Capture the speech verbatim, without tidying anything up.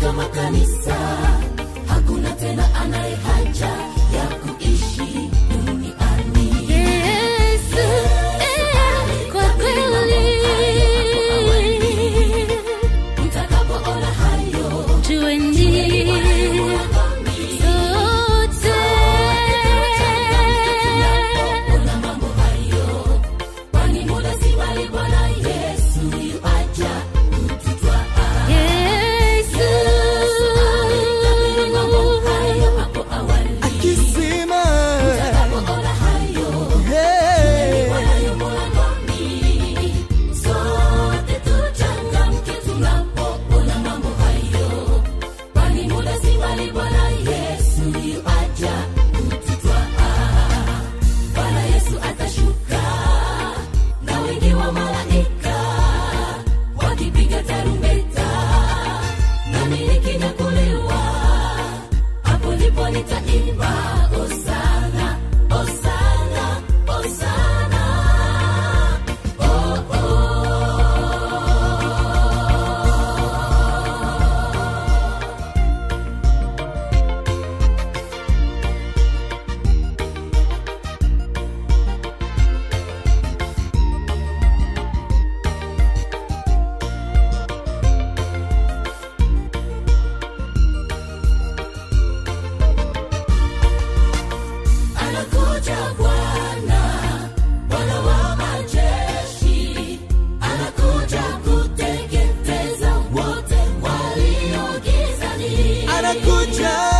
katika makanisa, hakuna tena anaye haja ya kuishi duniani. Yesu, eh, kwa kweli mtakapoona hayo, jueni sote ona mambo hayo, kwani muda si mbali Bwana Yesu yuaja kututwaa. Yesu Alitabiri mambo hayo hapo awali, akisema mtakapoona hayo, hey, Bwana yu mlangoni. Sote tuchangamke tunapoona mambo hayo, kwani muda si mbali Bwana Yesu yuaja kututwaa. Bwana Yesu atashuka na wengi wa malaika wakipiga tarumbeta, nami nikinyakuliwa, hapo ndipo nitaimba Hosana, Hosana, Hosana. Oh, oh. Anakuja Bwana, Bwana wa majeshi, anakuja kuteketeza wote walio gizani. anakuja